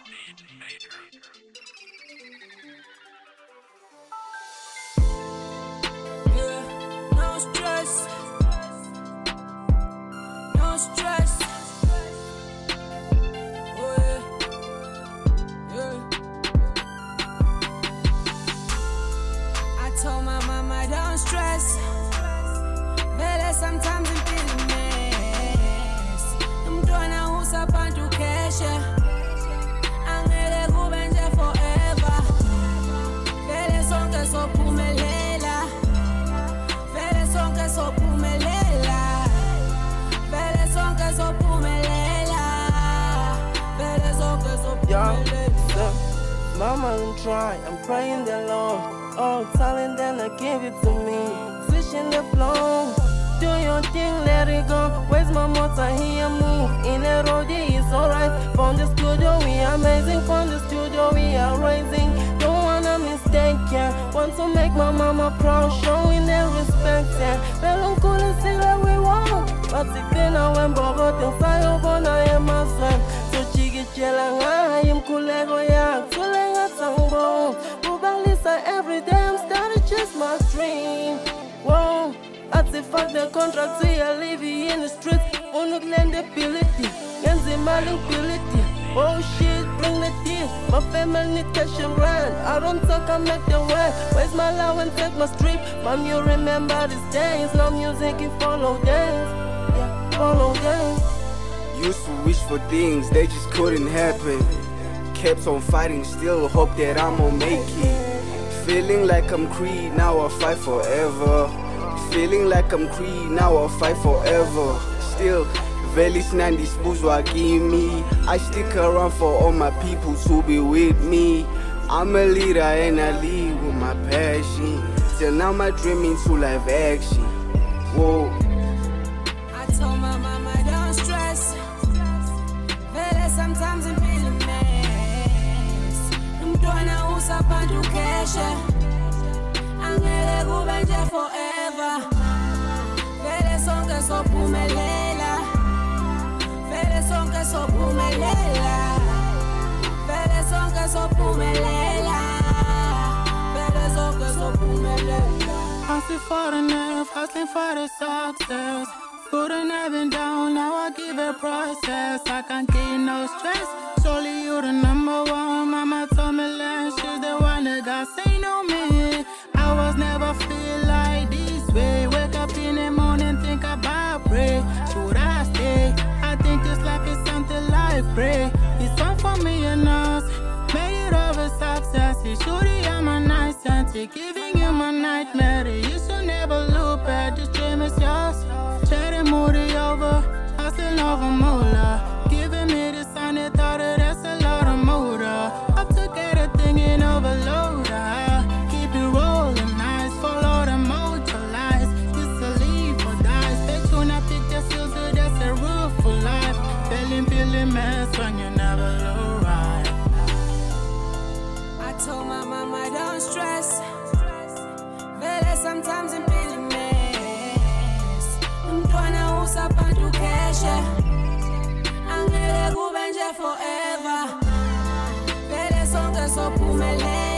Yeah, no stress. No stress. Oh yeah, yeah. I told my mama don't stress. Vele sometimes I'm feeling mess. I'm doing a who's up and to cash. Angele kube nje forever. Vele sonke sophumelela. Vele sonke sophumelela. Vele sonke sophumelela. Vele sonke sophumelela. Mama, don't try, I'm praying the Lord. All talent, then I give it to me. Switching the flow. Do your thing, let it go. Where's my motor? Here move. In the road, it's alright. From the studio, we are amazing. From the studio, we are rising. Don't wanna mistake, yeah. Want to make my mama proud, showing their respect, yeah. Pero couldn't see that we want. But if then I went Bogota, things I open, I am a son. So chigi chelang, I am kulego yak. Tulenga tango. Bubalisa every day, I'm starting to chase my dream. Whoa. I say fuck the contract, see I live in the streets. Unuk lendability, Genzi malability. Oh shit, bring the tea. My family need cash and rent. I don't talk, I make the way. Where's my love and take my street? Mom, you remember these days. No music, you follow days. Yeah, follow days. Used to wish for things, they just couldn't happen. Kept on fighting, still hope that I'ma make it. Feeling like I'm Creed, now I fight forever. Feeling like I'm Creed, now I fight forever. Still, Velis Nandis Buzwa give me. I stick around for all my people to be with me. I'm a leader and I lead with my passion. Till now my dream into live action. Whoa. I told my mama don't stress. Vele sometimes I'm feeling mess. I'm doing a who's up and to cash. Angele kube nje forever. Vele sonke sophumelela. Vele sonke sophumelela. Vele sonke sophumelela. Vele sonke sophumelela. Hustling for the nerve, hustling for the success. Couldn't have been down, now I give it process. I can't get no stress. Surely you the number one. Mama told me last, she's the one that God say no me. I was never feel like this way. Wake up in the morning, think about pray. Should I stay? I think this life is something like pray. It's fun for me and us. Made it over success. It's surely I'm a nice auntie, giving you my nightmare. You should never look at this dream is yours. Chatting moody over, hustling over moolah. Giving me the sign that thought that that's a lot of motor. Up to get a thing in overload. Keep it rolling nice, follow the motor lights. It's a leave or die. Stay tuned, I pick the skills, so that's a rule for life. Feeling mess when you never low right. I told my mama don't stress. Vele sometimes I'm feeling mess. I'm doing a who's up and to cash. Angele kube nje forever. Vele sonke sophumelela.